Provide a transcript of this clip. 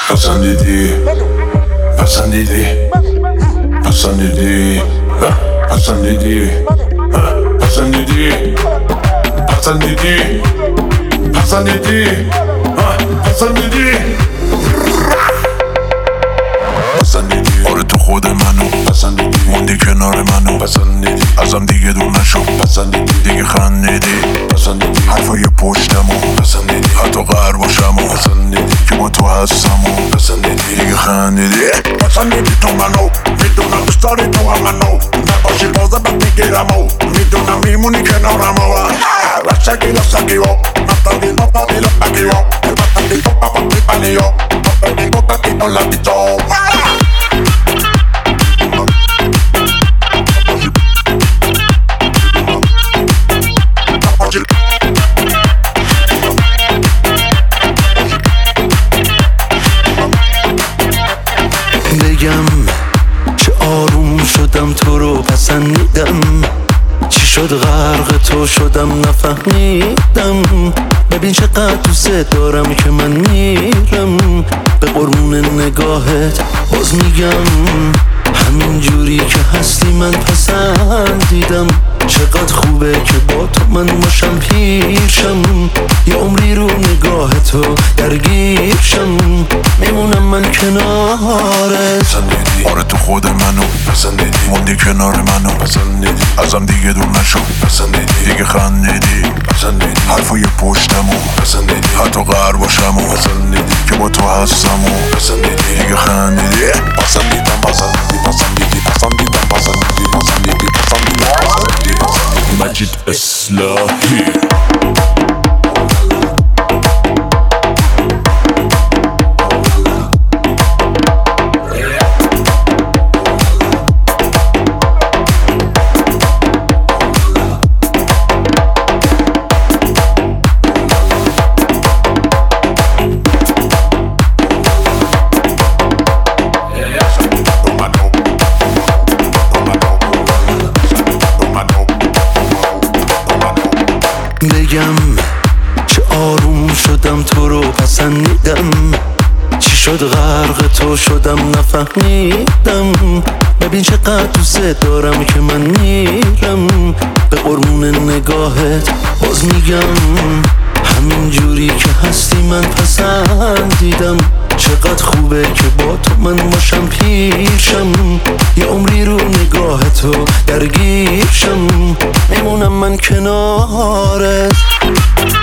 پسندیدی پسندیدی پسندیدی پسندیدی پسندیدی پسندیدی پسندیدی پسندیدی پسندیدی آره تو خود منو پسندیدی موندی کنار منو پسندیدی ازم دیگه دور نشو پسندیدی دیگه خندیدی پسندیدی حرفای پشتمو پسندیدی حتی قهر باشمو پسندیدی که با تو هستمو پسندیدی دیگه خندیدی پسندیدی تو منو میدونم دوست داری تو هم منو نباشی بازه بد میگیرمو میدونم میمونی کنارمو رسگی رسگی و نفتادی نفتادی لفتگی و البتندی تو پاپندی پنی و نفتادی نفتادی نولدی تو بگم چه آروم شدم تو رو پسندیدم چی شد غرق تو شدم نفهمیدم ببین چقدر دوست دارم که من میرم به قربون نگاهت باز میگم همین جوری که هستی من پسندیدم چقدر خوبه که با تو من باشم پیشم یه عمری رو نگاه تو درگیرشم میمونم من کنارت پسندیدی آره تو خود منو پسندیدی موندی کنار منو پسندیدی ازم دیگه دور نشو پسندیدی دیگه خندیدی پسندیدی حرفای پشتمو پسندیدی حتی قهر باشمو پسندیدی که با تو هستمو پسندیدی دیگه خندیدی پسندیدم پسندیدی پسندیدی پسندیدم پسندیدی پسندیدی پسندیدی مجید اصلاحی بگم چه آروم شدم تو رو پسندیدم چی شد غرق تو شدم نفهمیدم ببین چقدر دوست دارم که من میرم به قربون نگاهت باز میگم همین جوری که هستی من پسندیدم چقدر خوبه که با تو من باشم پیشم یه عمری رو نگاه تو درگیرشم میمونم من کنارت